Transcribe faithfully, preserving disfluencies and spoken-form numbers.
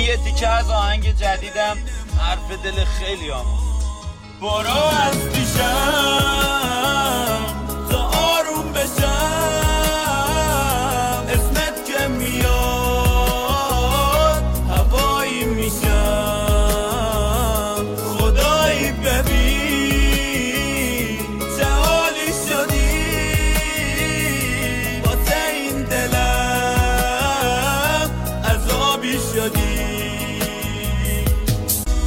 یه تیکه از آهنگ جدیدم حرف دل خیلی همون. برو از پیشم